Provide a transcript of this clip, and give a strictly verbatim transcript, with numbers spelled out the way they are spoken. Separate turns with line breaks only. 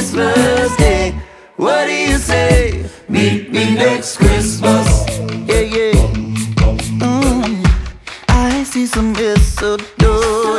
Christmas Day. What do you say? Meet me next Christmas. Yeah, yeah. Mm, I see some mistletoe